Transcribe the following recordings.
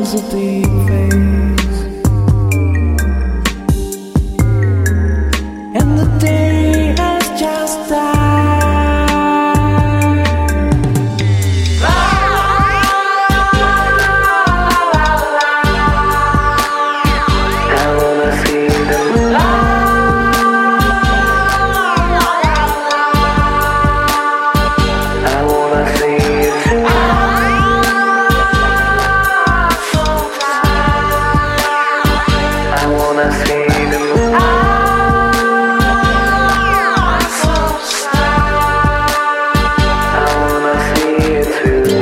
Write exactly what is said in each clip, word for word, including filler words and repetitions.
has a deep face, and the day has just died. I wanna see the moonlight. I wanna see it tonight. I wanna see the moonlight. I wanna see it too.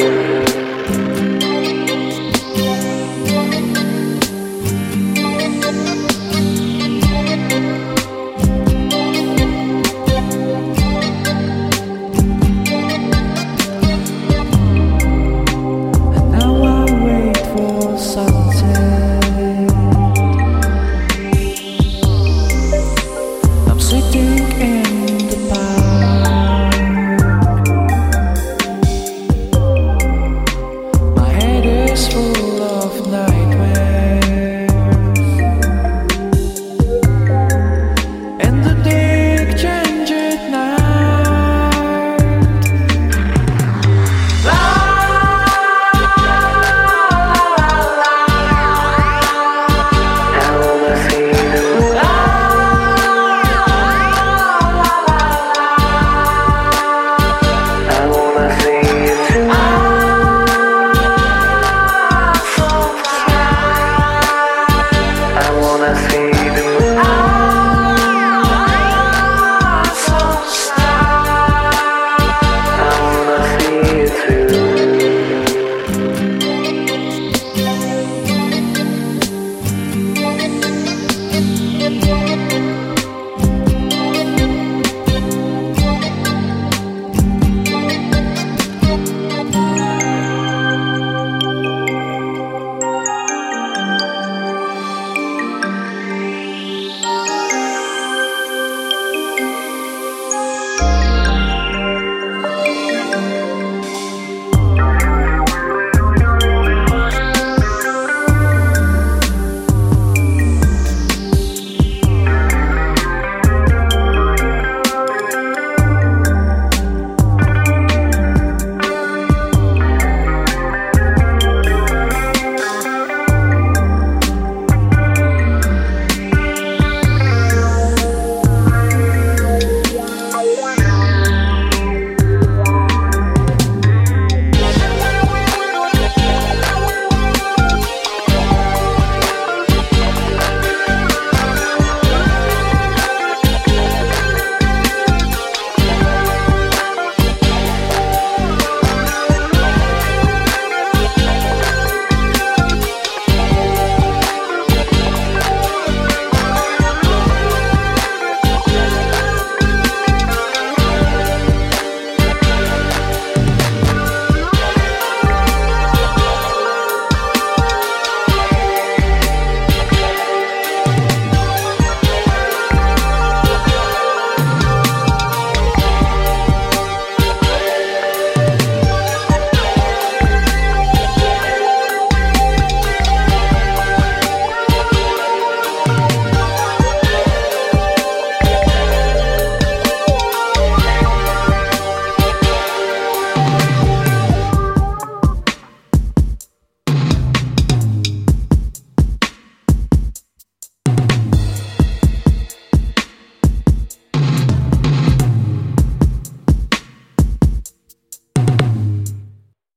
And now I wait for sunset. I'm sitting in the park. My head is full of nightmares, and the day change at night. La I wanna see the moonlight. I wanna see it tonight. I wanna see the moonlight. I wanna see it too.